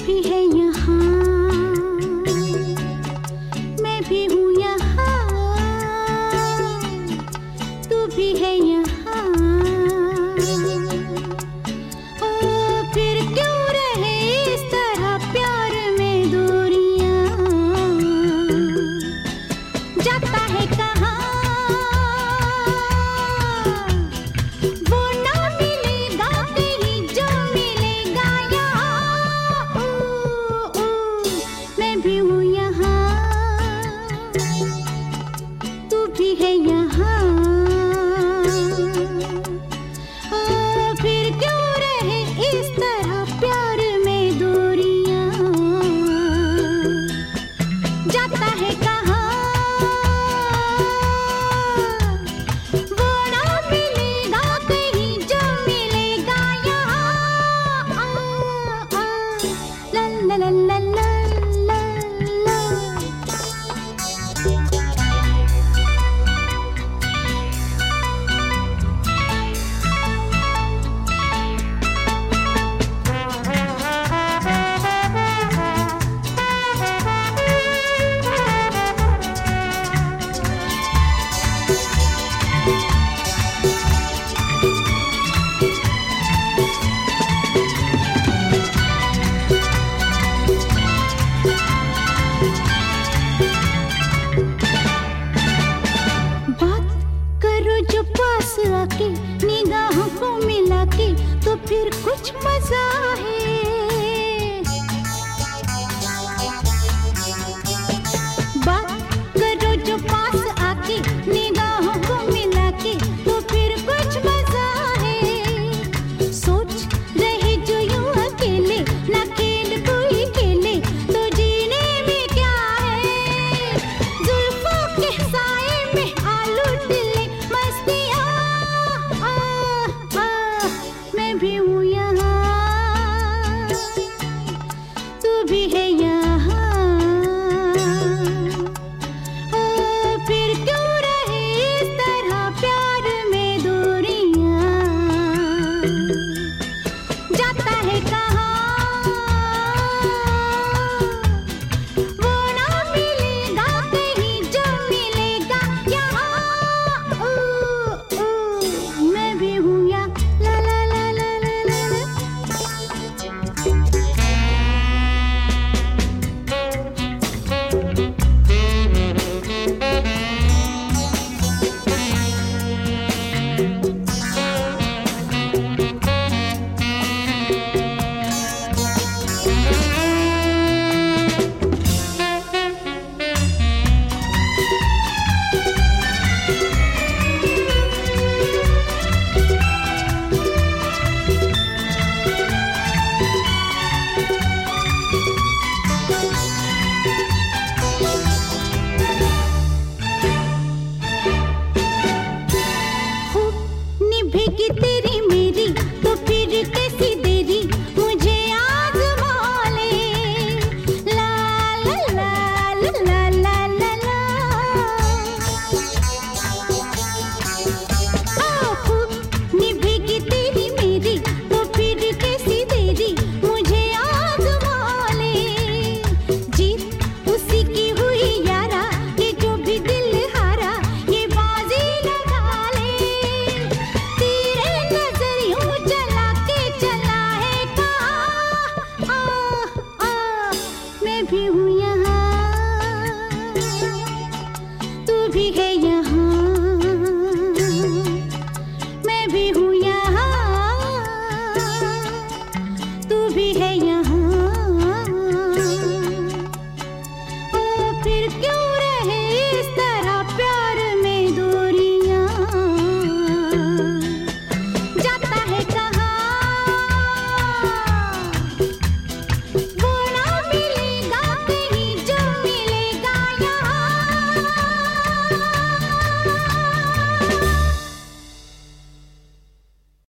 भी है यहाँ, मैं भी हूँ यहाँ, तू भी है यहाँ। ओ फिर क्यों रहे इस तरह प्यार में दूरियां, जाता है कहाँ वो ना मिलेगा कहीं जो मिलेगा यहाँ। मैं भी हूँ यहाँ, तू भी है यहाँ। फिर क्यों रहे इस तरह प्यार में दूरियां, जाता है कहाँ वो ना मिलेगा कहीं जो मिलेगा यहाँ। ला ला ला ला ला ला ला। जो पास आके निगाहों को मिला के तो फिर कुछ मजा है। बात करो जो पास आके निगाहों को मिला के तो फिर कुछ मजा है। सोच रहे जो यूं अकेले ना खेल कोई खेले तो जीने में क्या है। जुल्फों के साए में आलू टिले मस्तियाँ, मैं भी हूँ यहाँ, तू भी है यहाँ। फिर क्यों रहे इस तरह प्यार में दूरियां, जाता है कहाँ वो ना मिलेगा कहीं जो मिलेगा यहाँ। मैं भी हूँ यहाँ, ला ला ला ला ला ला ला। निभेगी तेरी मेरी तो फिर कैसी देरी मुझे आज़मा ले। ला ला ला ला ला ला ला। निभेगी तेरी मेरी तो फिर कैसी देरी मुझे आज़मा ले। जीत उसी की हुई यारा ये जो भी दिल हारा ये बाजी लगा ले। तेरे नजरियों जला के चला है कहाँ, मैं भी हूँ